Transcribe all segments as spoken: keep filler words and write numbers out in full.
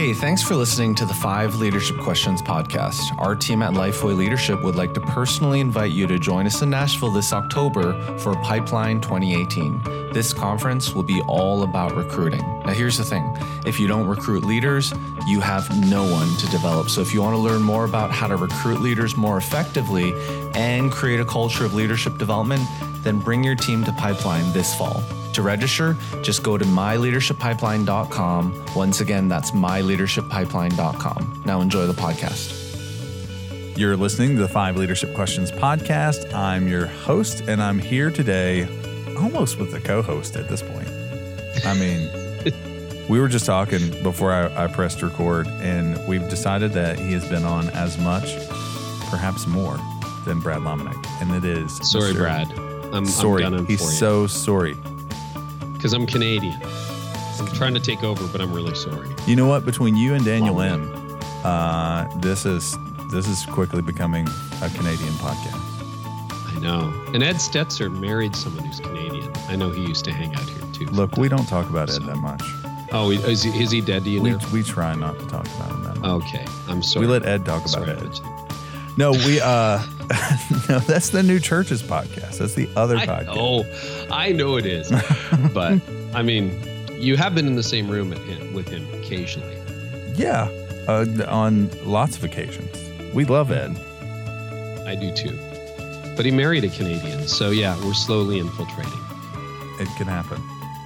Hey, thanks for listening to the Five Leadership Questions podcast. Our team at Lifeway Leadership would like to personally invite you to join us in Nashville this October for Pipeline twenty eighteen. This conference will be all about recruiting. Now, here's the thing. If you don't recruit leaders, you have no one to develop. So if you want to learn more about how to recruit leaders more effectively and create a culture of leadership development, then bring your team to Pipeline this fall. To register, just go to my leadership pipeline dot com. Once again, that's my leadership pipeline dot com. Now enjoy the podcast. You're listening to the Five Leadership Questions podcast. I'm your host, and I'm here today almost with the co-host at this point. I mean, we were just talking before I, I pressed record, and we've decided that he has been on as much, perhaps more, than Brad Lomenick. And it is... Sorry, Mister Brad. I'm, sorry. I'm He's for you. so sorry. Because I'm Canadian. I'm trying to take over, but I'm really sorry. You know what? Between you and Daniel M, uh, this is this is quickly becoming a Canadian podcast. I know. And Ed Stetzer married someone who's Canadian. I know he used to hang out here too. Look, we don't talk about Ed that much. Oh, is he, is he dead? Do you We know? we try not to talk about him that much. Okay, I'm sorry. We let Ed talk Sorry, about Ed. but- No, we uh, no, that's the New Churches podcast. That's the other I podcast. know. I know it is. But, I mean, you have been in the same room at him, with him occasionally. Yeah, uh, on lots of occasions. We love Ed. I do too. But he married a Canadian. So, yeah, we're slowly infiltrating. It can happen.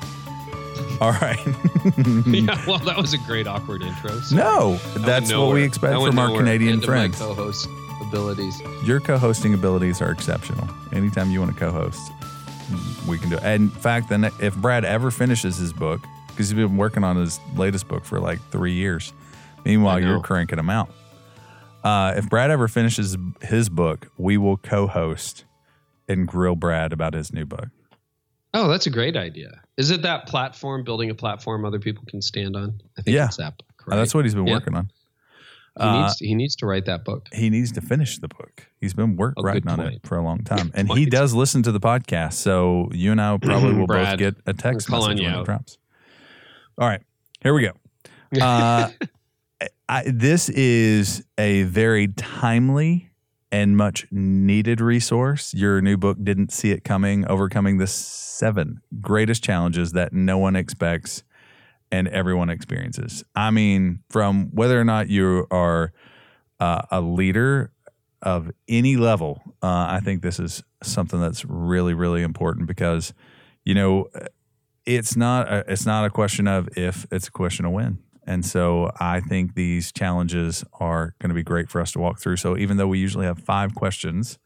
All right. Yeah, well, that was a great awkward intro. Sorry. No, I went that's what nowhere. we expect I went from our nowhere. Canadian End of friends. my co-host abilities. Your co-hosting abilities are exceptional. Anytime you want to co-host, we can do it. And in fact, then if Brad ever finishes his book, because he's been working on his latest book for like three years, meanwhile you're cranking them out. Uh, if Brad ever finishes his book, we will co-host and grill Brad about his new book. Oh, that's a great idea. Is it that platform, building a platform other people can stand on? I think Yeah. it's that book, Uh, right? that's what he's been Yeah. working on. He, Uh, needs to, he needs to write that book. He needs to finish the book. He's been work, Oh, writing good on it point. for a long time. Good And he point. does listen to the podcast. So you and I probably will both Brad, get a text we're calling message you when it out. drops. All right, here we go. Uh, I, this is a very timely and much needed resource. Your new book, Didn't See It Coming, Overcoming the Seven Greatest Challenges That No One Expects and Everyone Experiences. I mean, from whether or not you are uh, a leader of any level, uh, I think this is something that's really, really important because, you know, it's not a, it's not a question of if, it's a question of when. And so I think these challenges are going to be great for us to walk through. So even though we usually have five questions,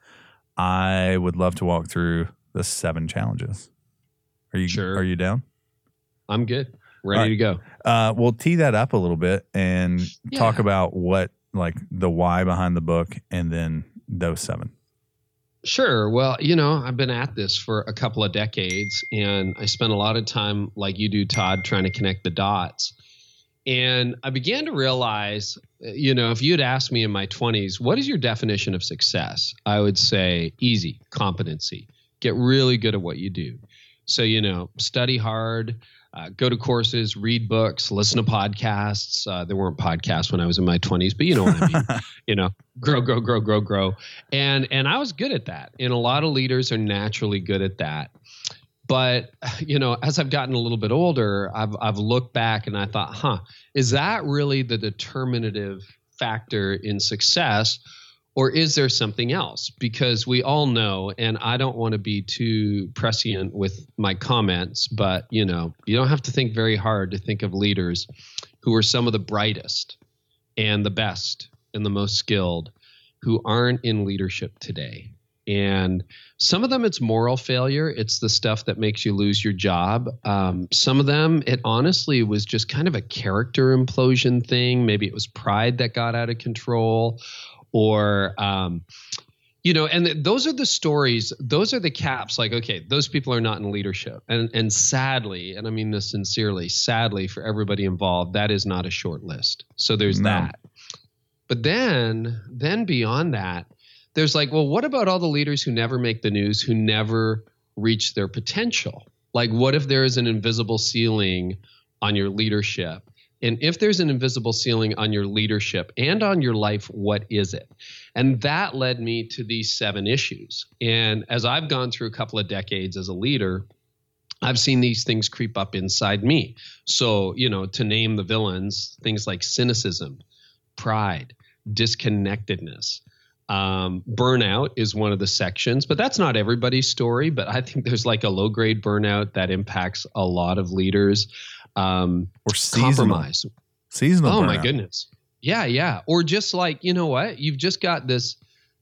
I would love to walk through the seven challenges. Are you Sure. Are you down? I'm good. Ready All right. to go. Uh, we'll tee that up a little bit and Yeah. talk about what, like the why behind the book and then those seven. Sure. Well, you know, I've been at this for a couple of decades, and I spent a lot of time, like you do, Todd, trying to connect the dots. And I began to realize, you know, if you had asked me in my twenties, what is your definition of success? I would say easy, competency, get really good at what you do. So, you know, study hard, uh, go to courses, read books, listen to podcasts. Uh, there weren't podcasts when I was in my twenties, but you know what I mean. You know, grow, grow, grow, grow, grow. And, and I was good at that. And a lot of leaders are naturally good at that. But, you know, as I've gotten a little bit older, I've I've looked back and I thought, huh, is that really the determinative factor in success, or is there something else? Because we all know, and I don't want to be too prescient with my comments, but, you know, you don't have to think very hard to think of leaders who are some of the brightest and the best and the most skilled who aren't in leadership today. And some of them, it's moral failure. It's the stuff that makes you lose your job. Um, some of them, it honestly was just kind of a character implosion thing. Maybe it was pride that got out of control, or, um, you know, and th- those are the stories. Those are the caps. Like, okay, those people are not in leadership. And, and sadly, and I mean this sincerely, sadly for everybody involved, that is not a short list. So there's No. that. But then, then beyond that, there's like, well, what about all the leaders who never make the news, who never reach their potential? Like, what if there is an invisible ceiling on your leadership And if there's an invisible ceiling on your leadership and on your life, what is it? And that led me to these seven issues. And as I've gone through a couple of decades as a leader, I've seen these things creep up inside me. So, you know, to name the villains, things like cynicism, pride, disconnectedness, um, burnout is one of the sections, but that's not everybody's story. But I think there's like a low grade burnout that impacts a lot of leaders. Um, or seasonal. Compromise. Seasonal. Oh burnout. my goodness. Yeah. Yeah. Or just like, you know what? You've just got this,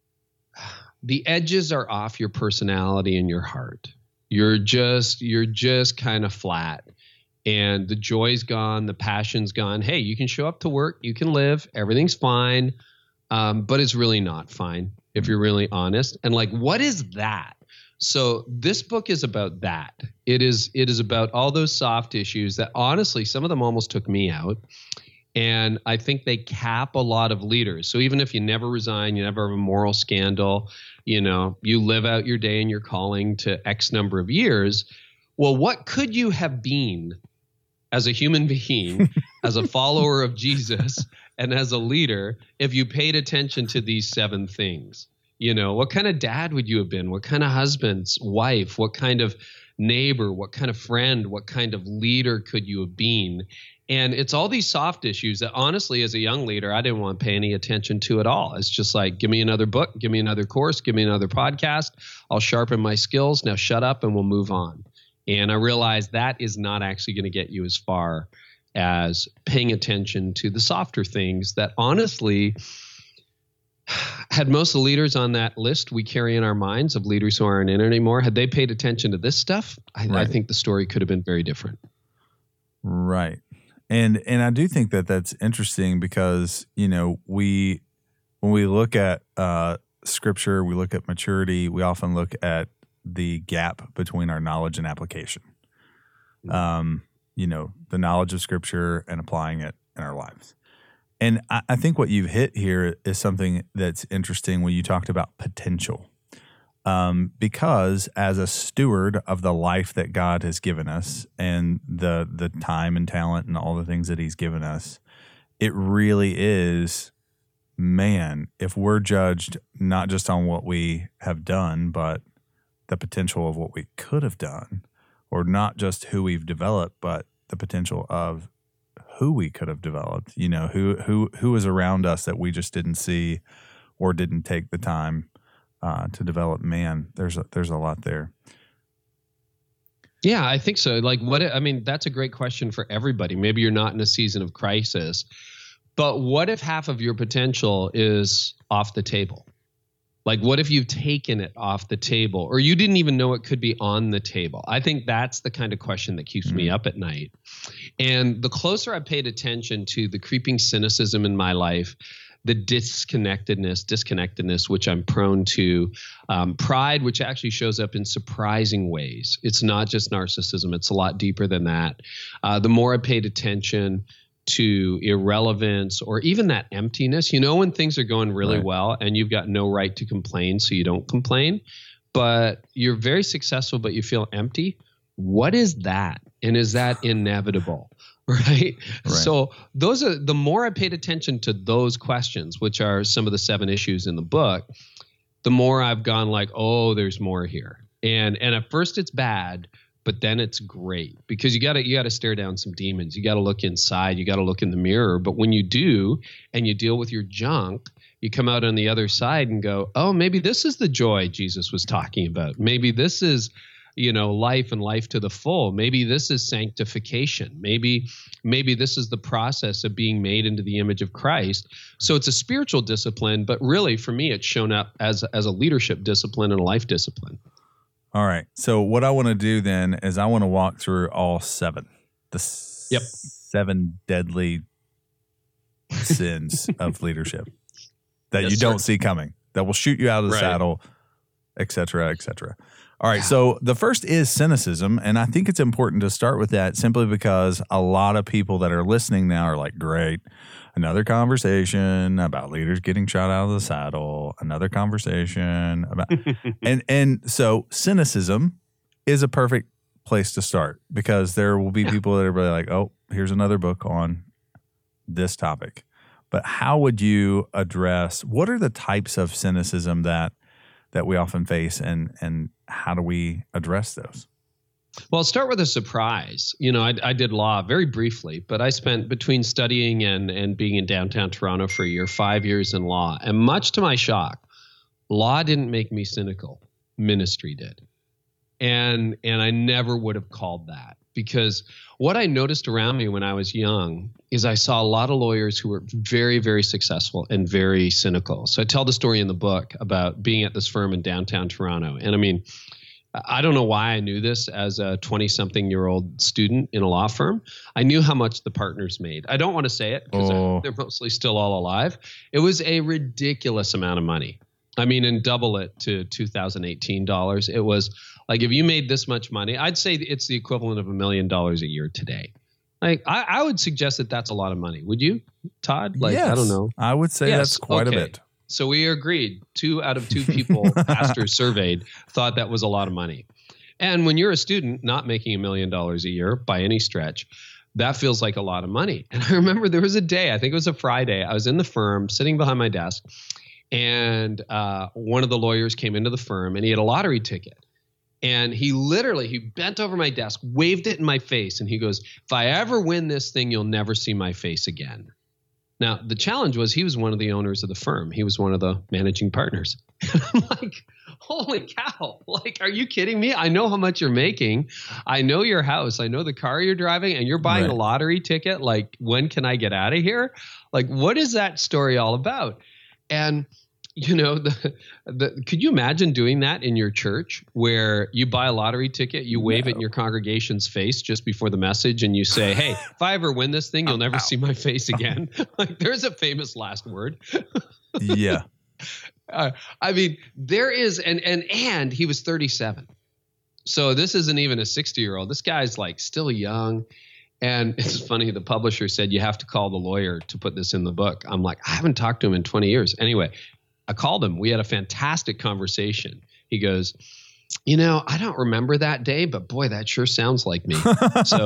the edges are off your personality and your heart. You're just, you're just kind of flat, and the joy's gone. The passion's gone. Hey, you can show up to work. You can live. Everything's fine. Um, but it's really not fine if you're really honest. And like, what is that? So this book is about that. It is it is about all those soft issues that honestly, some of them almost took me out. And I think they cap a lot of leaders. So even if you never resign, you never have a moral scandal, you know, you live out your day and your calling to X number of years. Well, what could you have been as a human being, as a follower of Jesus, and as a leader if you paid attention to these seven things? You know, what kind of dad would you have been? What kind of husband, wife? What kind of neighbor? What kind of friend? What kind of leader could you have been? And it's all these soft issues that honestly, as a young leader, I didn't want to pay any attention to at all. It's just like, give me another book, give me another course, give me another podcast. I'll sharpen my skills. Now shut up and we'll move on. And I realized that is not actually going to get you as far as paying attention to the softer things that honestly, had most of the leaders on that list we carry in our minds of leaders who aren't in it anymore, had they paid attention to this stuff, I, right. I think the story could have been very different. Right. And and I do think that that's interesting because, you know, we when we look at uh, scripture, we look at maturity, we often look at the gap between our knowledge and application. Um, you know, the knowledge of scripture and applying it in our lives. And I, I think what you've hit here is something that's interesting when you talked about potential. Um, because as a steward of the life that God has given us and the the time and talent and all the things that he's given us, it really is, man, if we're judged not just on what we have done, but the potential of what we could have done, or not just who we've developed, but the potential of who we could have developed, you know, who who who is around us that we just didn't see or didn't take the time uh, to develop. Man, there's a, there's a lot there. Yeah, I think so. Like what, I mean, that's a great question for everybody. Maybe you're not in a season of crisis, but what if half of your potential is off the table? Like, what if you've taken it off the table, or you didn't even know it could be on the table? I think that's the kind of question that keeps mm-hmm. me up at night. And the closer I paid attention to the creeping cynicism in my life, the disconnectedness, disconnectedness, which I'm prone to, um, pride, which actually shows up in surprising ways. It's not just narcissism. It's a lot deeper than that. Uh, the more I paid attention to irrelevance or even that emptiness, you know, when things are going really right. well and you've got no right to complain, so you don't complain, but you're very successful, but you feel empty. What is that? And is that inevitable? Right? right. So those are the more I paid attention to those questions, which are some of the seven issues in the book, the more I've gone like, oh, there's more here. And and at first it's bad, but then it's great because you gotta you gotta stare down some demons. You gotta look inside. You gotta look in the mirror. But when you do, and you deal with your junk, you come out on the other side and go, oh, maybe this is the joy Jesus was talking about. Maybe this is, you know, life and life to the full. Maybe this is sanctification. Maybe, maybe this is the process of being made into the image of Christ. So it's a spiritual discipline, but really for me, it's shown up as, as a leadership discipline and a life discipline. All right. So what I want to do then is I want to walk through all seven, the yep. seven deadly sins of leadership that yes, you don't sir. see coming, that will shoot you out of the right. saddle, et cetera, et cetera. All right, so the first is cynicism, and I think it's important to start with that simply because a lot of people that are listening now are like, great, another conversation about leaders getting shot out of the saddle, another conversation about – and and so cynicism is a perfect place to start because there will be yeah. people that are really like, oh, here's another book on this topic, but how would you address, what are the types of cynicism that that we often face, and and how do we address those? Well, I'll start with a surprise. You know, I, I did law very briefly, but I spent between studying and, and being in downtown Toronto for a year, five years in law. And much to my shock, law didn't make me cynical. Ministry did. And and I never would have called that, because what I noticed around me when I was young is I saw a lot of lawyers who were very, very successful and very cynical. So I tell the story in the book about being at this firm in downtown Toronto. And I mean, I don't know why I knew this as a twenty-something-year-old student in a law firm. I knew how much the partners made. I don't want to say it because oh. they're mostly still all alive. It was a ridiculous amount of money. I mean, and double it to two thousand eighteen dollars. It was like, if you made this much money, I'd say it's the equivalent of a million dollars a year today. Like, I, I would suggest that that's a lot of money. Would you, Todd? Like, yes, I don't know. I would say yes. that's quite okay. a bit. So we agreed. Two out of two people pastors surveyed thought that was a lot of money. And when you're a student not making a million dollars a year by any stretch, that feels like a lot of money. And I remember there was a day, I think it was a Friday, I was in the firm sitting behind my desk, and uh, one of the lawyers came into the firm and he had a lottery ticket. And he literally, he bent over my desk, waved it in my face, and he goes, "If I ever win this thing, you'll never see my face again." Now, the challenge was he was one of the owners of the firm. He was one of the managing partners. And I'm like, holy cow. Like, are you kidding me? I know how much you're making. I know your house. I know the car you're driving, and you're buying right. a lottery ticket. Like, when can I get out of here? Like, what is that story all about? And, you know, the, the, could you imagine doing that in your church, where you buy a lottery ticket, you wave no. it in your congregation's face just before the message, and you say, "Hey, if I ever win this thing, you'll never see my face again." Like, there's a famous last word. Yeah. Uh, I mean, there is, and and and he was thirty-seven. So this isn't even a sixty-year-old. This guy's like still young. And it's funny, the publisher said, "You have to call the lawyer to put this in the book." I'm like, I haven't talked to him in twenty years. Anyway, I called him. We had a fantastic conversation. He goes, "You know, I don't remember that day, but boy, that sure sounds like me." So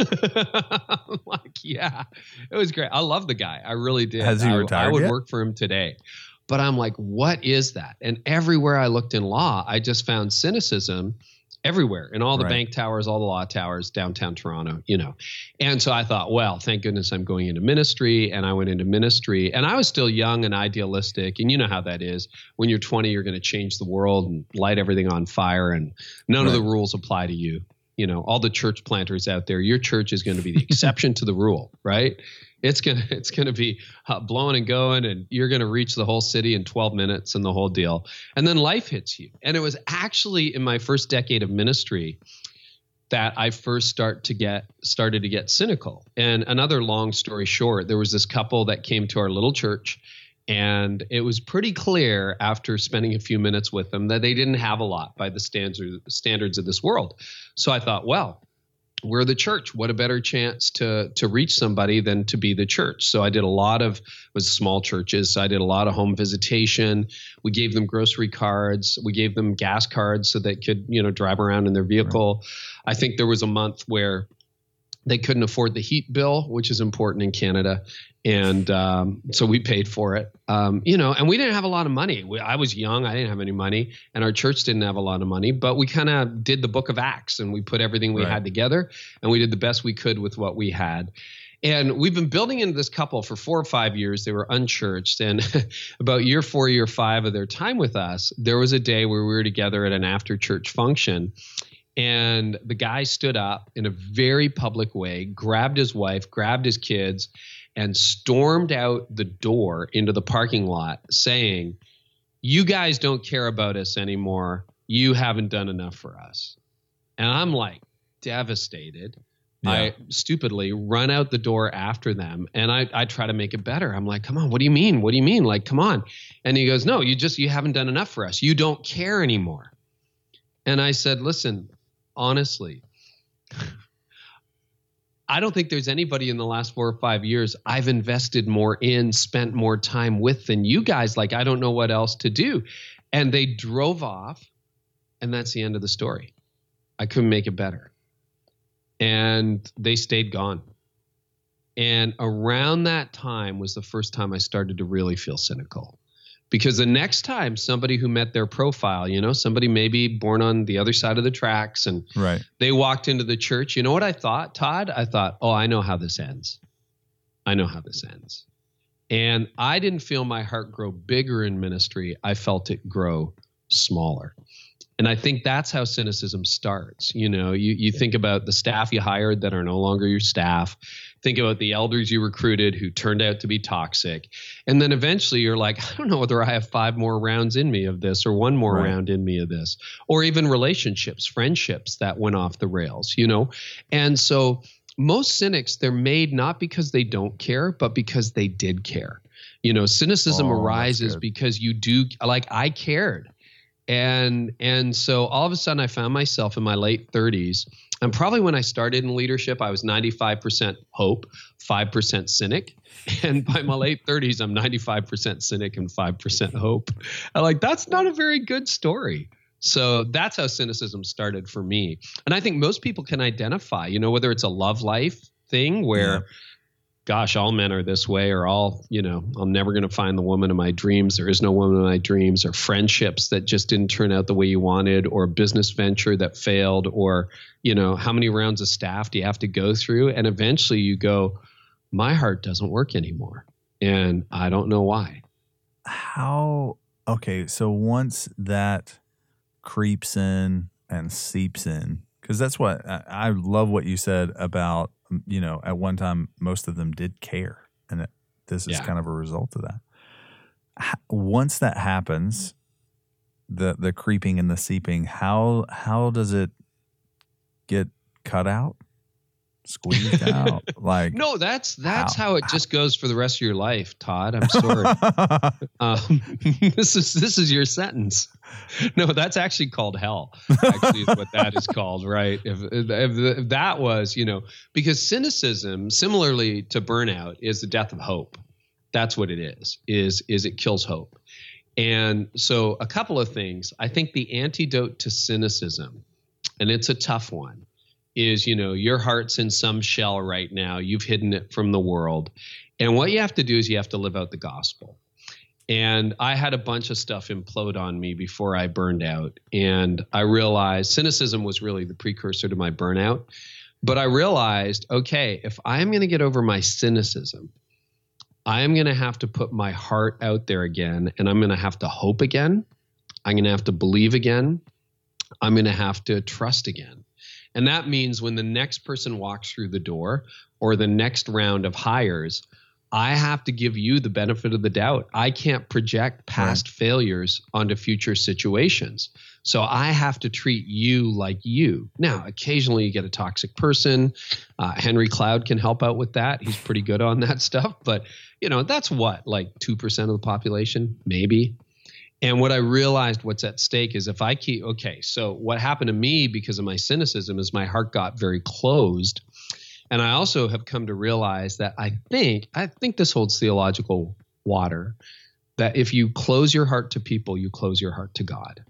I'm like, yeah, it was great. I love the guy. I really did. Has he I, retired I would yet? work for him today. But I'm like, what is that? And everywhere I looked in law, I just found cynicism everywhere, in all the right. bank towers, all the law towers, downtown Toronto, you know. And so I thought, well, thank goodness I'm going into ministry. And I went into ministry, and I was still young and idealistic. And you know how that is. When you're twenty, you're going to change the world and light everything on fire, and none right. of the rules apply to you. You know, all the church planters out there, your church is going to be the exception to the rule, right? It's going to it's going to be uh, blowing and going, and you're going to reach the whole city in twelve minutes and the whole deal. And then life hits you. And it was actually in my first decade of ministry that I first start to get started to get cynical. And another long story short, there was this couple that came to our little church, and it was pretty clear after spending a few minutes with them that they didn't have a lot by the standards standards of this world. So I thought, well, we're the church. What a better chance to to reach somebody than to be the church. So I did a lot of, it was small churches. So I did a lot of home visitation. We gave them grocery cards. We gave them gas cards so they could, you know, drive around in their vehicle. Right. I think there was a month where they couldn't afford the heat bill, which is important in Canada. And um, so we paid for it, um, you know, and we didn't have a lot of money. We, I was young. I didn't have any money, and our church didn't have a lot of money, but we kind of did the book of Acts, and we put everything we right. had together, and we did the best we could with what we had. And we've been building into this couple for four or five years. They were unchurched. And about year four, year five of their time with us, there was a day where we were together at an after church function. And the guy stood up in a very public way, grabbed his wife, grabbed his kids, and stormed out the door into the parking lot saying, "You guys don't care about us anymore. You haven't done enough for us." And I'm like devastated. Yeah. I stupidly run out the door after them, and I, I try to make it better. I'm like, "Come on, what do you mean? What do you mean? Like, come on." And he goes, "No, you just, you haven't done enough for us. You don't care anymore." And I said, "Listen, honestly, I don't think there's anybody in the last four or five years I've invested more in, spent more time with than you guys. Like, I don't know what else to do." And they drove off, and that's the end of the story. I couldn't make it better. And they stayed gone. And around that time was the first time I started to really feel cynical. Because the next time somebody who met their profile, you know, somebody maybe born on the other side of the tracks and right. they walked into the church, you know what I thought, Todd? I thought, oh, I know how this ends. I know how this ends. And I didn't feel my heart grow bigger in ministry. I felt it grow smaller. And I think that's how cynicism starts. You know, you, you think about the staff you hired that are no longer your staff. Think about the elders you recruited who turned out to be toxic. And then eventually you're like, I don't know whether I have five more rounds in me of this or one more right. round in me of this, or even relationships, friendships that went off the rails, you know? And so most cynics, they're made not because they don't care, but because they did care. You know, cynicism oh, arises because you do, like I cared. And and so all of a sudden I found myself in my late thirties. And probably when I started in leadership, I was ninety-five percent hope, five percent cynic. And by my late thirties, I'm ninety-five percent cynic and five percent hope. I'm like, that's not a very good story. So that's how cynicism started for me. And I think most people can identify, you know, whether it's a love life thing where, yeah. gosh, all men are this way, or all, you know, I'm never going to find the woman of my dreams. There is no woman of my dreams, or friendships that just didn't turn out the way you wanted, or a business venture that failed, or, you know, how many rounds of staff do you have to go through? And eventually you go, my heart doesn't work anymore. And I don't know why. How, okay. So once that creeps in and seeps in, because that's what I, I love what you said about, you know, at one time, most of them did care. And it, this is yeah. kind of a result of that. Once that happens, the the creeping and the seeping, how how does it get cut out? Squeezed out? Like no, that's that's how, how it just goes for the rest of your life, Todd. I'm sorry. um, this is this is your sentence. No, that's actually called hell. Actually, is what that is called, right? If, if, if that was, you know, because cynicism, similarly to burnout, is the death of hope. That's what it is. Is is it kills hope. And so, a couple of things. I think the antidote to cynicism, and it's a tough one, is, you know, your heart's in some shell right now. You've hidden it from the world. And what you have to do is you have to live out the gospel. And I had a bunch of stuff implode on me before I burned out. And I realized cynicism was really the precursor to my burnout. But I realized, okay, if I'm going to get over my cynicism, I'm going to have to put my heart out there again. And I'm going to have to hope again. I'm going to have to believe again. I'm going to have to trust again. And that means when the next person walks through the door or the next round of hires, I have to give you the benefit of the doubt. I can't project past right. failures onto future situations. So I have to treat you like you. Now, occasionally you get a toxic person. Uh, Henry Cloud can help out with that. He's pretty good on that stuff. But, you know, that's what, like two percent of the population, maybe. And what I realized what's at stake is if I keep, okay, so what happened to me because of my cynicism is my heart got very closed. And I also have come to realize that I think, I think this holds theological water, that if you close your heart to people, you close your heart to God.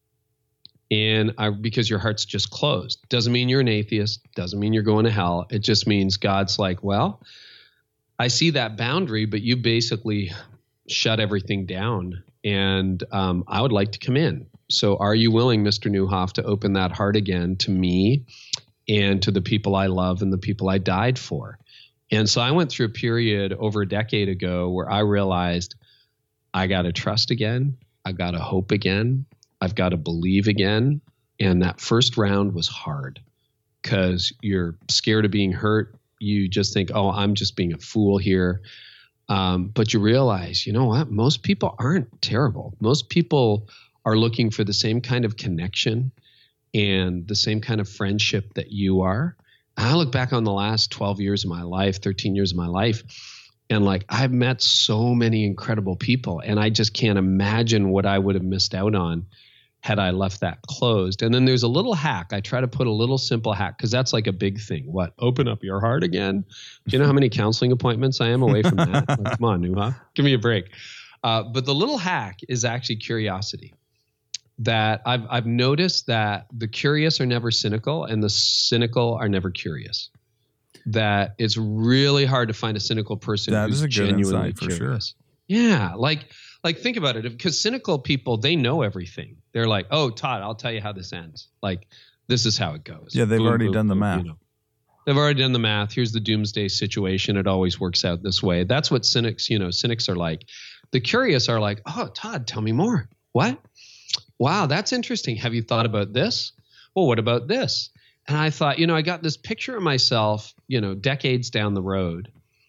And I, because your heart's just closed. Doesn't mean you're an atheist, doesn't mean you're going to hell. It just means God's like, well, I see that boundary, but you basically shut everything down. And um, I would like to come in. So are you willing, Mister Neuhoff, to open that heart again to me and to the people I love and the people I died for? And so I went through a period over a decade ago where I realized I got to trust again. I got to hope again. I've got to believe again. And that first round was hard because you're scared of being hurt. You just think, oh, I'm just being a fool here. Um, but you realize, you know what? Most people aren't terrible. Most people are looking for the same kind of connection and the same kind of friendship that you are. I look back on the last twelve years of my life, thirteen years of my life, and like I've met so many incredible people, and I just can't imagine what I would have missed out on had I left that closed. And then there's a little hack. I try to put a little simple hack because that's like a big thing. What? Open up your heart again? Do you know how many counseling appointments I am away from that? Like, come on, Neuhoff, give me a break. Uh, but the little hack is actually curiosity. That I've I've noticed that the curious are never cynical and the cynical are never curious. that it's really hard to find a cynical person That who's is a good genuinely insight for curious. Yeah, like like think about it, because cynical people, they know everything. They're like, oh, Todd, I'll tell you how this ends. Like, this is how it goes. Yeah, they've Boom, already boom, done the boom, math. you know. They've already done the math. Here's the doomsday situation. It always works out this way. That's what cynics, you know, cynics are like. The curious are like, oh, Todd, tell me more. What? Wow, that's interesting. Have you thought about this? Well, what about this? And I thought, you know, I got this picture of myself, you know, decades down the road.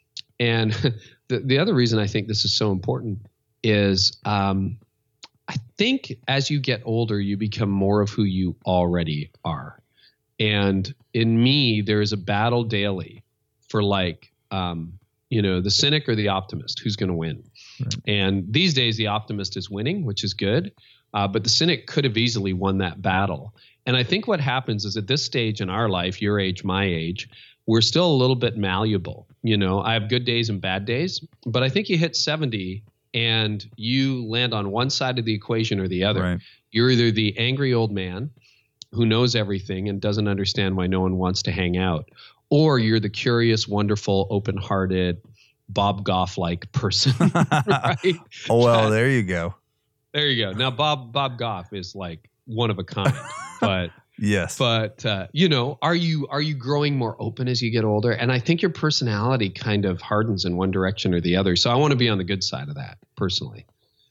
And the, the other reason I think this is so important is um, I think as you get older, you become more of who you already are. And in me, there is a battle daily for like, um, you know, the cynic or the optimist, who's going to win. Right. And these days, the optimist is winning, which is good. Uh, but the cynic could have easily won that battle. And I think what happens is at this stage in our life, your age, my age, we're still a little bit malleable. You know, I have good days and bad days, but I think you hit seventy and you land on one side of the equation or the other. Right. You're either the angry old man who knows everything and doesn't understand why no one wants to hang out, or you're the curious, wonderful, open-hearted, Bob Goff-like person. Right? Oh, well, there you go. There you go. Now, Bob Bob Goff is like one of a kind, but yes. But uh, you know, are you are you growing more open as you get older? And I think your personality kind of hardens in one direction or the other. So I want to be on the good side of that personally.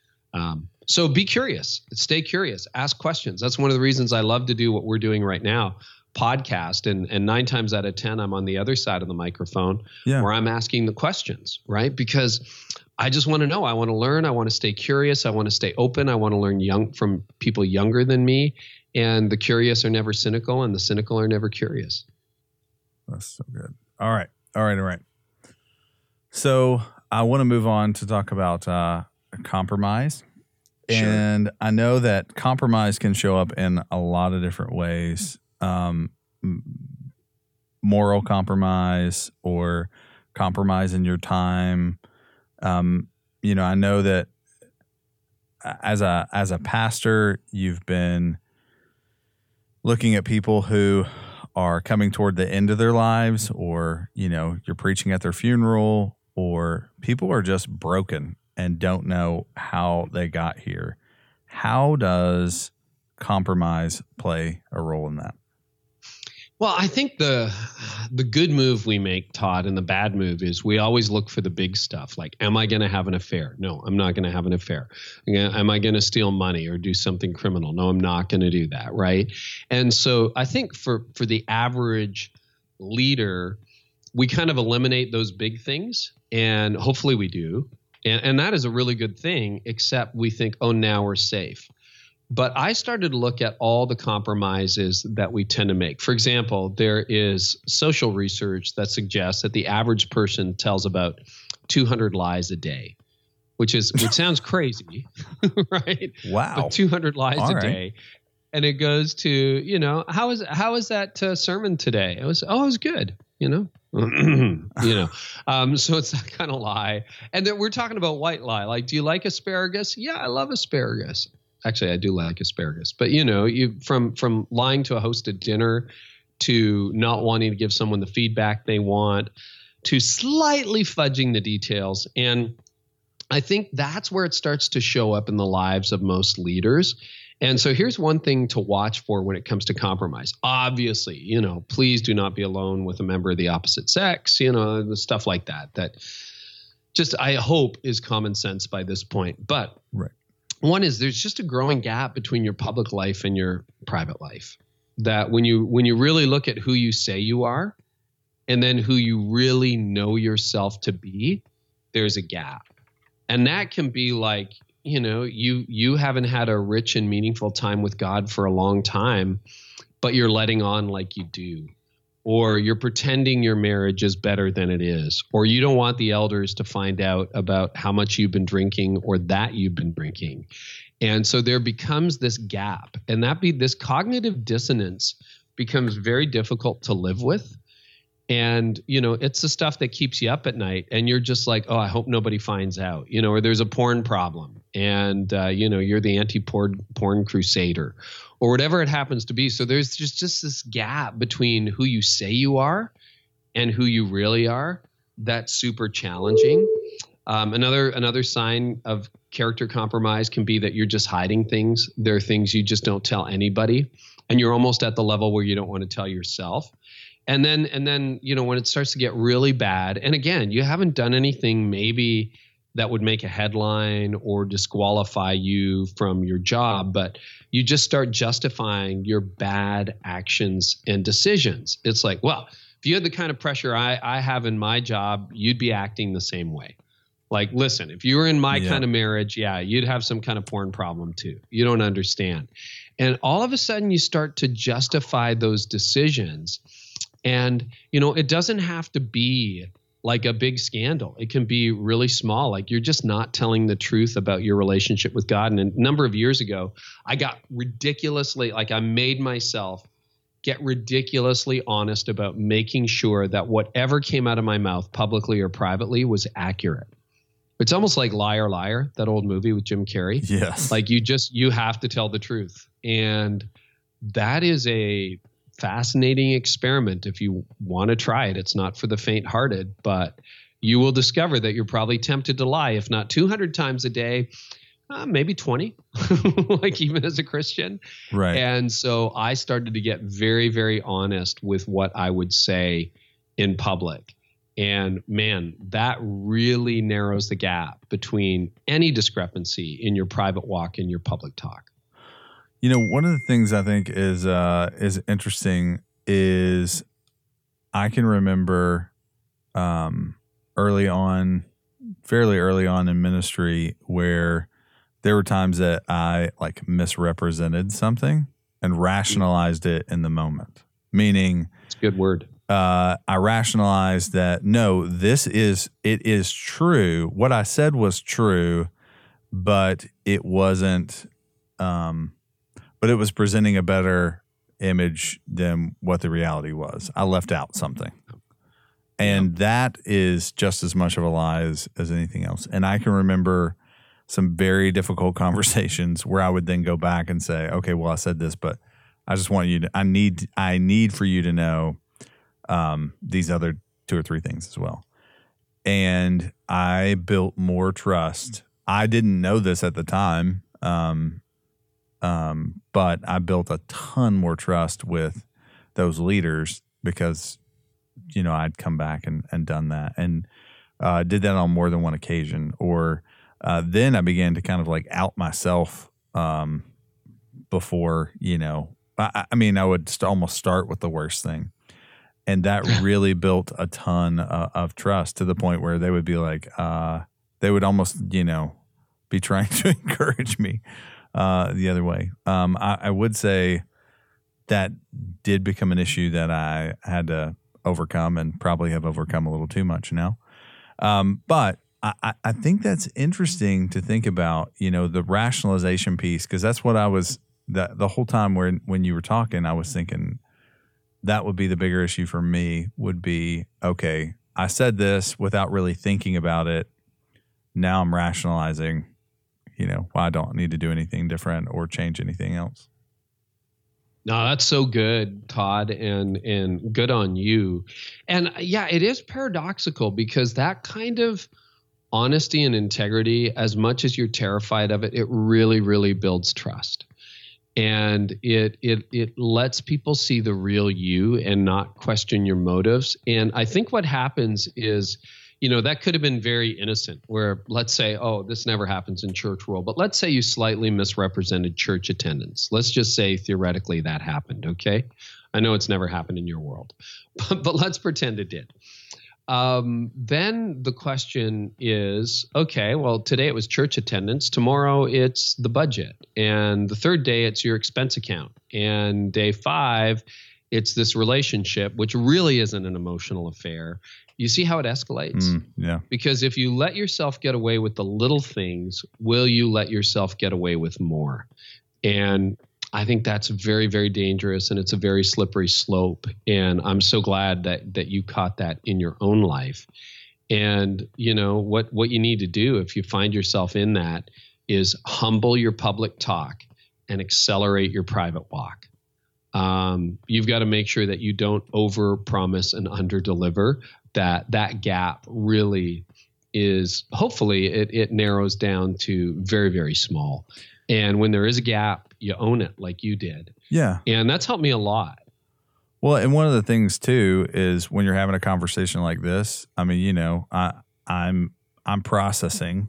Um, so be curious, stay curious, ask questions. That's one of the reasons I love to do what we're doing right now, podcast. And and nine times out of ten, I'm on the other side of the microphone yeah. where I'm asking the questions, right? Because I just want to know. I want to learn. I want to stay curious. I want to stay open. I want to learn young from people younger than me. And the curious are never cynical, and the cynical are never curious. That's so good. All right. All right. All right. So I want to move on to talk about uh, compromise. Sure. And I know that compromise can show up in a lot of different ways. Um, moral compromise or compromise in your time. Um, you know, I know that as a as a pastor, you've been looking at people who are coming toward the end of their lives, or, you know, you're preaching at their funeral, or people are just broken and don't know how they got here. How does compromise play a role in that? Well, I think the the good move we make, Todd, and the bad move is we always look for the big stuff. Like, am I going to have an affair? No, I'm not going to have an affair. Am I going to steal money or do something criminal? No, I'm not going to do that, right? And so I think for for the average leader, we kind of eliminate those big things, and hopefully we do. And, and that is a really good thing, except we think, oh, now we're safe. But I started to look at all the compromises that we tend to make. For example, there is social research that suggests that the average person tells about two hundred lies a day, which is which sounds crazy, right? Wow. But two hundred lies all a right. day. And it goes to, you know, how is how is that uh, sermon today? It was, oh, it was good, you know. you know, um, so it's that kind of lie. And then we're talking about white lie. Like, do you like asparagus? Yeah, I love asparagus. Actually, I do like asparagus, but you know, you from from lying to a hosted dinner, to not wanting to give someone the feedback they want, to slightly fudging the details. And I think that's where it starts to show up in the lives of most leaders. And so here's one thing to watch for when it comes to compromise. Obviously, you know, please do not be alone with a member of the opposite sex, you know, the stuff like that, that just, I hope, is common sense by this point. But right. One is there's just a growing gap between your public life and your private life. That when you when you really look at who you say you are and then who you really know yourself to be, there's a gap. And that can be like, you know, you you haven't had a rich and meaningful time with God for a long time, but you're letting on like you do. Or you're pretending your marriage is better than it is, or you don't want the elders to find out about how much you've been drinking or that you've been drinking. And so there becomes this gap, and that be this cognitive dissonance becomes very difficult to live with. And, you know, it's the stuff that keeps you up at night, and you're just like, oh, I hope nobody finds out, you know, or there's a porn problem, and, uh, you know, you're the anti-porn porn crusader, or whatever it happens to be. So there's just, just this gap between who you say you are and who you really are, that's super challenging. Um, another another sign of character compromise can be that you're just hiding things. There are things you just don't tell anybody, and you're almost at the level where you don't want to tell yourself. And then and then you know when it starts to get really bad, and again, you haven't done anything maybe that would make a headline or disqualify you from your job, but you just start justifying your bad actions and decisions. It's like, well, if you had the kind of pressure I, I have in my job, you'd be acting the same way. Like, listen, if you were in my yeah. kind of marriage, yeah, you'd have some kind of porn problem too. You don't understand. And all of a sudden you start to justify those decisions. And, you know, it doesn't have to be like a big scandal. It can be really small. Like you're just not telling the truth about your relationship with God. And a number of years ago, I got ridiculously, like I made myself get ridiculously honest about making sure that whatever came out of my mouth publicly or privately was accurate. It's almost like Liar, Liar, that old movie with Jim Carrey. Yes. Like you just, you have to tell the truth. And that is a fascinating experiment. If you want to try it, it's not for the faint-hearted, but you will discover that you're probably tempted to lie, if not two hundred times a day, uh, maybe twenty, like even as a Christian. Right. And so I started to get very, very honest with what I would say in public. And man, that really narrows the gap between any discrepancy in your private walk and your public talk. You know, one of the things I think is uh, is interesting is I can remember um, early on, fairly early on in ministry, where there were times that I like misrepresented something and rationalized it in the moment. Meaning, it's a good word. Uh, I rationalized that no, this is it is true. What I said was true, but it wasn't. Um, But it was presenting a better image than what the reality was. I left out something. And yeah. that is just as much of a lie as, as anything else. And I can remember some very difficult conversations where I would then go back and say, okay, well, I said this, but I just want you to, I need, I need for you to know um, these other two or three things as well. And I built more trust. I didn't know this at the time. Um, Um, but I built a ton more trust with those leaders because, you know, I'd come back and, and done that and uh, did that on more than one occasion. Or uh, then I began to kind of like out myself um, before, you know, I, I mean, I would st- almost start with the worst thing. And that really built a ton uh, of trust to the point where they would be like, uh, they would almost, you know, be trying to encourage me. Uh, the other way. Um, I, I would say that did become an issue that I had to overcome and probably have overcome a little too much now. Um, but I, I think that's interesting to think about, you know, the rationalization piece, because that's what I was, that the whole time when, when you were talking, I was thinking that would be the bigger issue for me would be, okay, I said this without really thinking about it. Now I'm rationalizing, you know, why I don't need to do anything different or change anything else. No, that's so good, Todd, and and good on you. And yeah, it is paradoxical because that kind of honesty and integrity, as much as you're terrified of it, it really, really builds trust. And it it it lets people see the real you and not question your motives. And I think what happens is, you know, that could have been very innocent where, let's say, oh, this never happens in church world, but let's say you slightly misrepresented church attendance. Let's just say theoretically that happened, okay? I know it's never happened in your world, but, but let's pretend it did. Um, then the question is, okay, well, today it was church attendance. Tomorrow it's the budget. And the third day it's your expense account. And day five, it's this relationship, which really isn't an emotional affair. You see how it escalates? Mm, yeah. Because if you let yourself get away with the little things, will you let yourself get away with more? And I think that's very, very dangerous, and it's a very slippery slope. And I'm so glad that that you caught that in your own life. And, you know, what, what you need to do if you find yourself in that is humble your public talk and accelerate your private walk. Um, you've got to make sure that you don't over promise and under deliver, that that gap really is, hopefully it, it narrows down to very, very small. And when there is a gap, you own it like you did. Yeah. And that's helped me a lot. Well, and one of the things too is when you're having a conversation like this, I mean, you know, I, I'm I'm processing.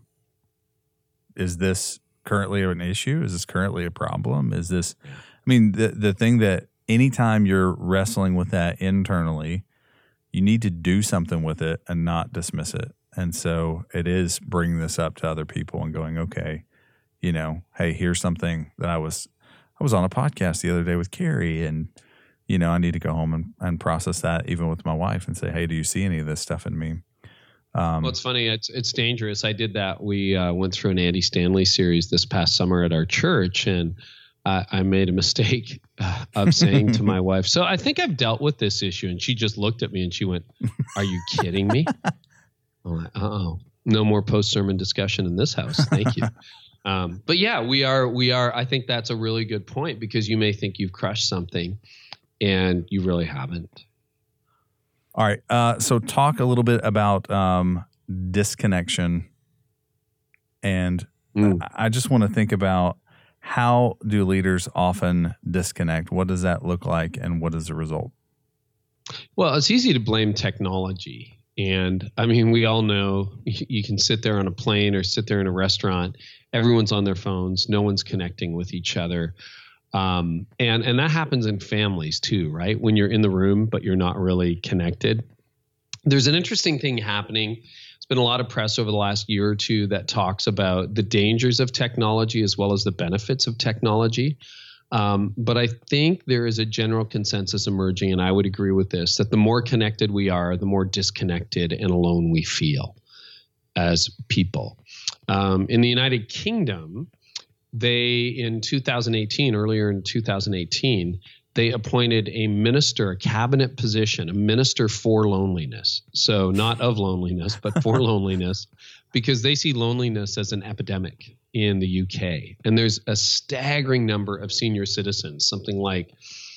Is this currently an issue? Is this currently a problem? Is this, I mean, the the thing that anytime you're wrestling with that internally, you need to do something with it and not dismiss it. And so it is bringing this up to other people and going, okay, you know, hey, here's something that I was, I was on a podcast the other day with Carrie, and, you know, I need to go home and, and process that even with my wife and say, hey, do you see any of this stuff in me? Um, well, it's funny. It's it's dangerous. I did that. We uh, went through an Andy Stanley series this past summer at our church, and I, I made a mistake uh, of saying to my wife, so I think I've dealt with this issue. And she just looked at me and she went, are you kidding me? I'm like, uh-oh, no more post-sermon discussion in this house. Thank you. Um, but yeah, we are, we are, I think that's a really good point, because you may think you've crushed something and you really haven't. All right. Uh, so talk a little bit about um, disconnection. And mm. I just want to think about, how do leaders often disconnect? What does that look like, and what is the result? Well, it's easy to blame technology. And I mean, we all know you can sit there on a plane or sit there in a restaurant. Everyone's on their phones. No one's connecting with each other. Um, and, and that happens in families too, right? When you're in the room, but you're not really connected. There's an interesting thing happening. There's been a lot of press over the last year or two that talks about the dangers of technology as well as the benefits of technology. Um, but I think there is a general consensus emerging, and I would agree with this, that the more connected we are, the more disconnected and alone we feel as people. Um, in the United Kingdom, they, in two thousand eighteen, earlier in two thousand eighteen, they appointed a minister, a cabinet position, a minister for loneliness. So not of loneliness, but for loneliness, because they see loneliness as an epidemic in the U K. And there's a staggering number of senior citizens, something like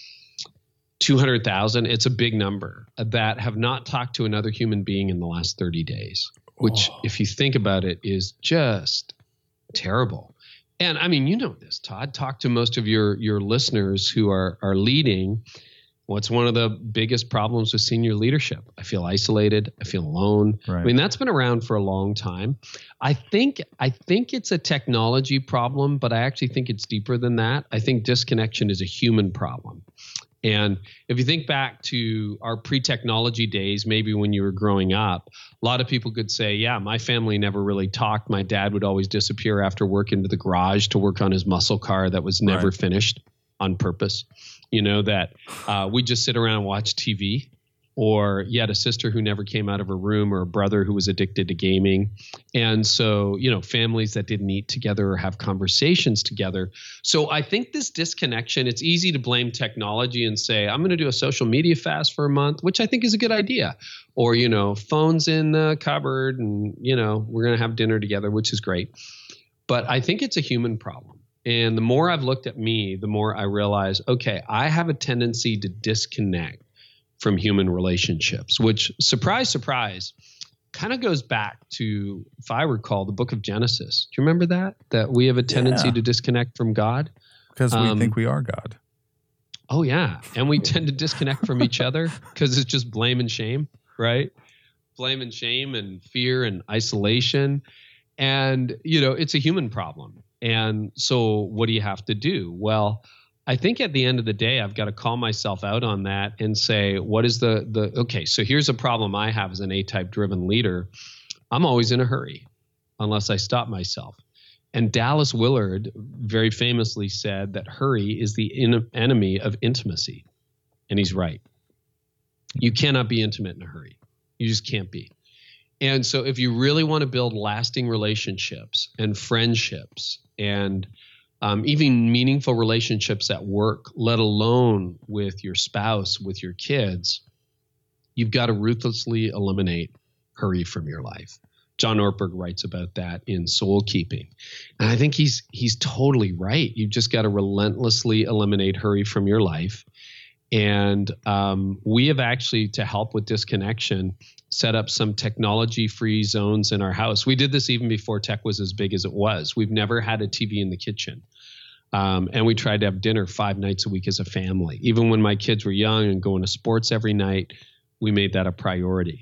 two hundred thousand. It's a big number, that have not talked to another human being in the last thirty days, which, oh. if you think about it, is just terrible. And I mean, you know this, Todd. Talk to most of your your listeners who are are leading. What's one of the biggest problems with senior leadership? I feel isolated. I feel alone. Right. I mean, that's been around for a long time. I think I think it's a technology problem, but I actually think it's deeper than that. I think disconnection is a human problem. And if you think back to our pre-technology days, maybe when you were growing up, a lot of people could say, yeah, my family never really talked. My dad would always disappear after work into the garage to work on his muscle car that was never right. finished on purpose. You know, that uh, we just sit around and watch T V, or you had a sister who never came out of her room, or a brother who was addicted to gaming. And so, you know, families that didn't eat together or have conversations together. So I think this disconnection, it's easy to blame technology and say, I'm going to do a social media fast for a month, which I think is a good idea. Or, you know, phones in the cupboard and, you know, we're going to have dinner together, which is great. But I think it's a human problem. And the more I've looked at me, the more I realize, okay, I have a tendency to disconnect from human relationships, which, surprise, surprise, kind of goes back to, if I recall, the book of Genesis. Do you remember that? That we have a tendency yeah. to disconnect from God? Because we um, think we are God. Oh, yeah. And we tend to disconnect from each other because it's just blame and shame, right? Blame and shame and fear and isolation. And, you know, it's a human problem. And so what do you have to do? Well, I think at the end of the day, I've got to call myself out on that and say, what is the, the, okay, so here's a problem I have as an A-type driven leader. I'm always in a hurry unless I stop myself. And Dallas Willard very famously said that hurry is the in- enemy of intimacy. And he's right. You cannot be intimate in a hurry. You just can't be. And so if you really want to build lasting relationships and friendships and um, even meaningful relationships at work, let alone with your spouse, with your kids, you've got to ruthlessly eliminate hurry from your life. John Ortberg writes about that in Soul Keeping. And I think he's he's totally right. You've just got to relentlessly eliminate hurry from your life. And um, we have actually, to help with disconnection, set up some technology-free zones in our house. We did this even before tech was as big as it was. We've never had a T V in the kitchen. Um, and we tried to have dinner five nights a week as a family. Even when my kids were young and going to sports every night, we made that a priority.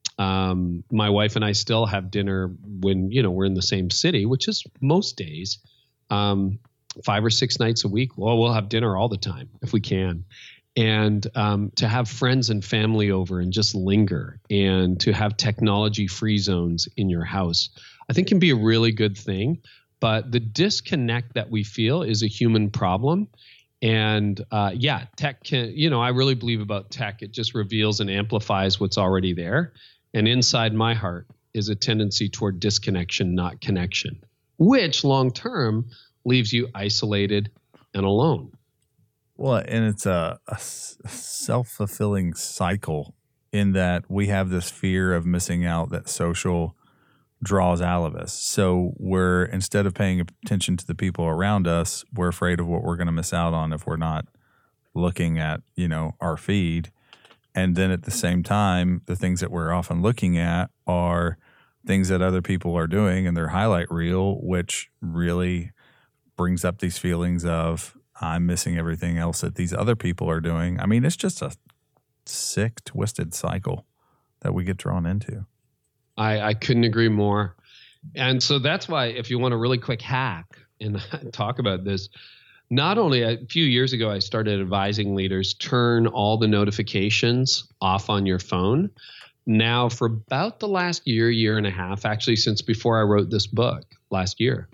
Um, my wife and I still have dinner when, you know, we're in the same city, which is most days, um, five or six nights a week. Well, we'll have dinner all the time if we can. And um, to have friends and family over and just linger, and to have technology-free zones in your house, I think can be a really good thing. But the disconnect that we feel is a human problem. And uh, yeah, tech can, you know, I really believe about tech. It just reveals and amplifies what's already there. And inside my heart is a tendency toward disconnection, not connection, which long-term leaves you isolated and alone. Well, and it's a, a self-fulfilling cycle in that we have this fear of missing out that social draws out of us. So we're, instead of paying attention to the people around us, we're afraid of what we're going to miss out on if we're not looking at, you know, our feed. And then at the same time, the things that we're often looking at are things that other people are doing in their highlight reel, which really brings up these feelings of, I'm missing everything else that these other people are doing. I mean, it's just a sick, twisted cycle that we get drawn into. I, I couldn't agree more. And so that's why, if you want a really quick hack and talk about this, not only a few years ago, I started advising leaders, turn all the notifications off on your phone. Now, for about the last year, year and a half, actually since before I wrote this book last year,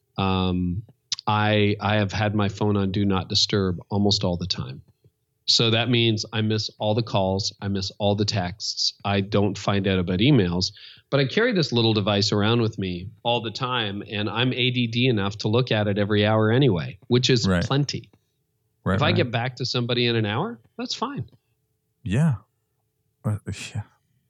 um, I I have had my phone on Do Not Disturb almost all the time. So that means I miss all the calls, I miss all the texts, I don't find out about emails, but I carry this little device around with me all the time, and I'm A D D enough to look at it every hour anyway, which is right. plenty. Right, if right. I get back to somebody in an hour, that's fine. Yeah. Uh, yeah.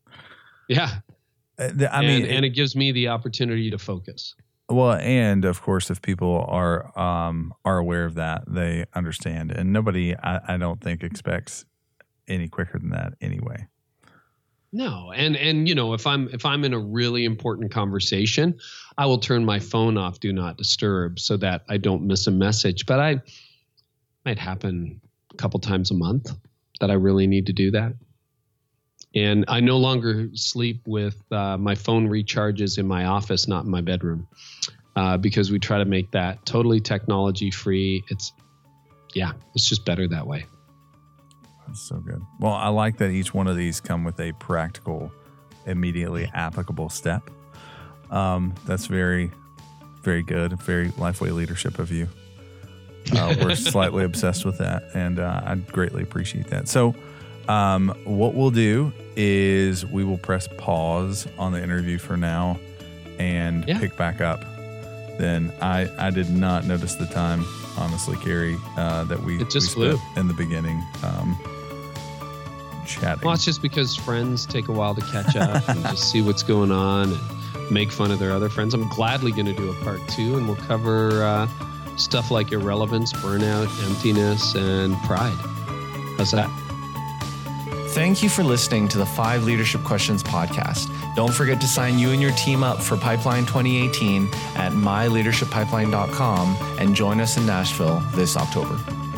Yeah. Uh, I mean, and, it, and it gives me the opportunity to focus. Well, and of course, if people are um, are aware of that, they understand. And nobody, I, I don't think, expects any quicker than that anyway. No, and and you know, if I'm if I'm in a really important conversation, I will turn my phone off, Do Not Disturb, so that I don't miss a message. But I might happen a couple times a month that I really need to do that. And I no longer sleep with uh, my phone recharges in my office, not in my bedroom, uh, because we try to make that totally technology free. It's, yeah, it's just better that way. That's so good. Well, I like that each one of these come with a practical, immediately applicable step. Um, that's very, very good. Very Lifeway leadership of you. Uh, we're slightly obsessed with that, and uh, I greatly appreciate that. So, Um, what we'll do is we will press pause on the interview for now and yeah. pick back up. Then I, I did not notice the time, honestly, Carey, uh, that we, it just we flew. spent in the beginning um, chatting. Well, it's just because friends take a while to catch up and just see what's going on and make fun of their other friends. I'm gladly going to do a part two, and we'll cover uh, stuff like irrelevance, burnout, emptiness, and pride. How's that? Thank you for listening to the Five Leadership Questions podcast. Don't forget to sign you and your team up for Pipeline twenty eighteen at my leadership pipeline dot com and join us in Nashville this October.